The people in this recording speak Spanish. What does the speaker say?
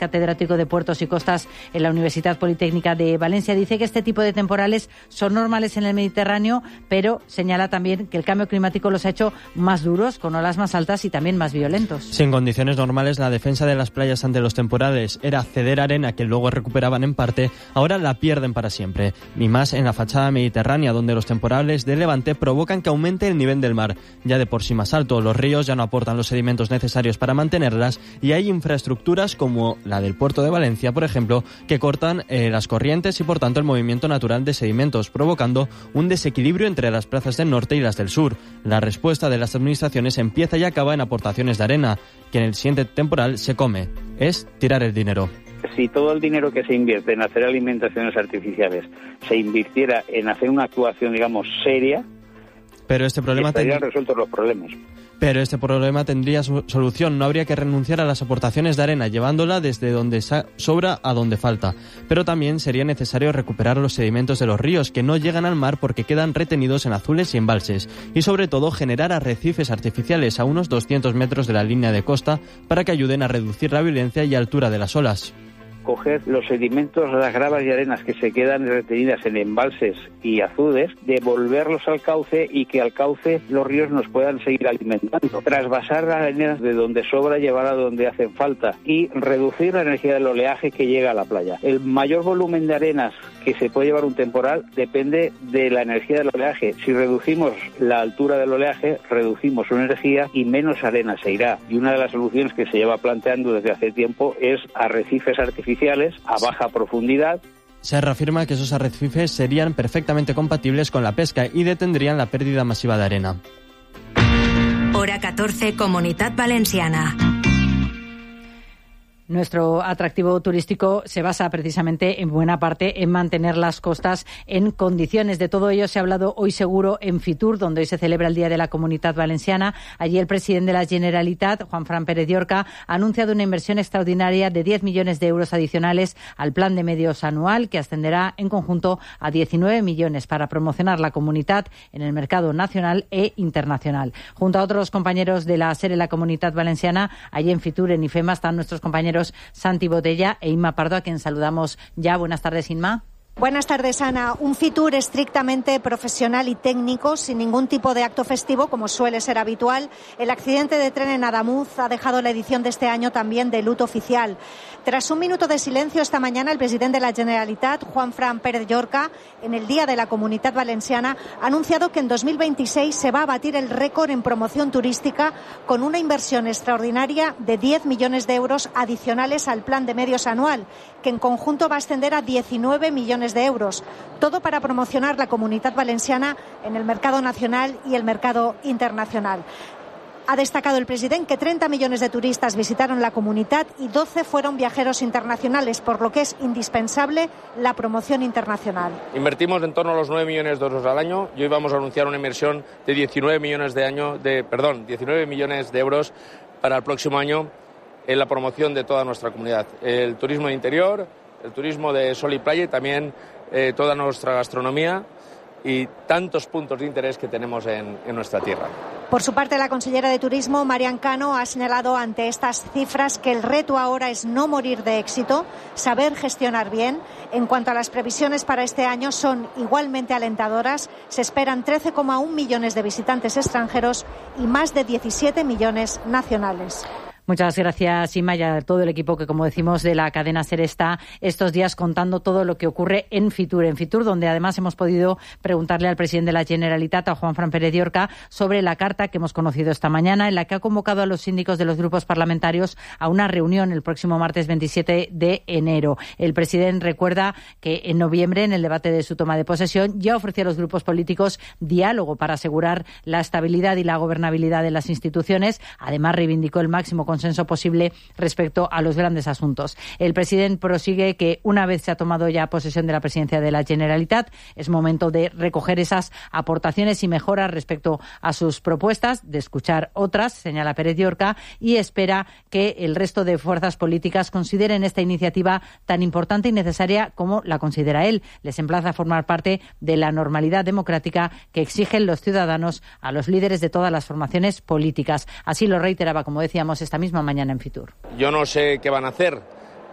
catedrático de Puertos y Costas en la Universidad Politécnica de Valencia. Dice que este tipo de temporales son normales en el Mediterráneo, pero señala también que el cambio climático los ha hecho más duros, con olas más altas y también más violentos. Si en condiciones normales la defensa de las playas ante los temporales era ceder arena que luego recuperaban en parte, ahora la pierden para siempre. Ni más en la fachada mediterránea, donde los temporales de levante provocan que aumente el nivel del mar, ya de por sí más alto. Los ríos ya no aportan los sedimentos necesarios para mantenerlas y hay infraestructuras como la del puerto de Valencia, por ejemplo, que cortan las corrientes y por tanto el movimiento natural de sedimentos, provocando un desequilibrio entre las plazas del norte y las del sur. La respuesta de las administraciones empieza y acaba en aportaciones de arena, que en el siguiente temporal se come. Es tirar el dinero. Si todo el dinero que se invierte en hacer alimentaciones artificiales se invirtiera en hacer una actuación, digamos, seria, pero este problema estarían resueltos los problemas. Pero este problema tendría su solución. No habría que renunciar a las aportaciones de arena, llevándola desde donde sobra a donde falta. Pero también sería necesario recuperar los sedimentos de los ríos, que no llegan al mar porque quedan retenidos en azules y embalses. Y sobre todo generar arrecifes artificiales a unos 200 metros de la línea de costa para que ayuden a reducir la violencia y altura de las olas. Coger los sedimentos, las gravas y arenas que se quedan retenidas en embalses y azudes, devolverlos al cauce y que al cauce los ríos nos puedan seguir alimentando. Trasvasar las arenas de donde sobra, llevar a donde hacen falta y reducir la energía del oleaje que llega a la playa. El mayor volumen de arenas que se puede llevar un temporal depende de la energía del oleaje. Si reducimos la altura del oleaje, reducimos su energía y menos arena se irá. Y una de las soluciones que se lleva planteando desde hace tiempo es arrecifes artificiales a baja profundidad. Serra afirma que esos arrecifes serían perfectamente compatibles con la pesca y detendrían la pérdida masiva de arena. Hora 14, Comunitat Valenciana. Nuestro atractivo turístico se basa precisamente en buena parte en mantener las costas en condiciones. De todo ello se ha hablado hoy seguro en Fitur, donde hoy se celebra el Día de la Comunitat Valenciana. Allí el presidente de la Generalitat, Juanfran Pérez Llorca, ha anunciado una inversión extraordinaria de 10 millones de euros adicionales al plan de medios anual, que ascenderá en conjunto a 19 millones para promocionar la Comunitat en el mercado nacional e internacional. Junto a otros compañeros de la SER, la Comunitat Valenciana, allí en Fitur, en IFEMA, están nuestros compañeros Santi Botella e Inma Pardo, a quien saludamos ya. Buenas tardes, Inma. Buenas tardes, Ana. Un Fitur estrictamente profesional y técnico, sin ningún tipo de acto festivo, como suele ser habitual. El accidente de tren en Adamuz ha dejado la edición de este año también de luto oficial. Tras un minuto de silencio esta mañana, el presidente de la Generalitat, Juanfran Pérez Llorca, en el Día de la Comunitat Valenciana, ha anunciado que en 2026 se va a batir el récord en promoción turística con una inversión extraordinaria de 10 millones de euros adicionales al plan de medios anual, que en conjunto va a ascender a 19 millones de euros. Todo para promocionar la Comunitat Valenciana en el mercado nacional y el mercado internacional. Ha destacado el presidente que 30 millones de turistas visitaron la Comunitat y 12 fueron viajeros internacionales, por lo que es indispensable la promoción internacional. Invertimos en torno a los 9 millones de euros al año y hoy vamos a anunciar una inversión de 19 millones de euros para el próximo año en la promoción de toda nuestra comunidad. El turismo de interior, el turismo de sol y playa y también toda nuestra gastronomía y tantos puntos de interés que tenemos en nuestra tierra. Por su parte, la consellera de Turismo, Marian Cano, ha señalado ante estas cifras que el reto ahora es no morir de éxito, saber gestionar bien. En cuanto a las previsiones para este año, son igualmente alentadoras. Se esperan 13,1 millones de visitantes extranjeros y más de 17 millones nacionales. Muchas gracias, Inma, y a todo el equipo que, como decimos, de la cadena SER está estos días contando todo lo que ocurre en Fitur, donde además hemos podido preguntarle al presidente de la Generalitat, a Juanfran Pérez Llorca, sobre la carta que hemos conocido esta mañana, en la que ha convocado a los síndicos de los grupos parlamentarios a una reunión el próximo martes 27 de enero. El presidente recuerda que en noviembre, en el debate de su toma de posesión, ya ofreció a los grupos políticos diálogo para asegurar la estabilidad y la gobernabilidad de las instituciones. Además, reivindicó el máximo consenso posible respecto a los grandes asuntos. El presidente prosigue que una vez se ha tomado ya posesión de la presidencia de la Generalitat, es momento de recoger esas aportaciones y mejoras respecto a sus propuestas, de escuchar otras, señala Pérez Llorca, y espera que el resto de fuerzas políticas consideren esta iniciativa tan importante y necesaria como la considera él. Les emplaza a formar parte de la normalidad democrática que exigen los ciudadanos a los líderes de todas las formaciones políticas. Así lo reiteraba, como decíamos, esta misma mañana en Fitur. Yo no sé qué van a hacer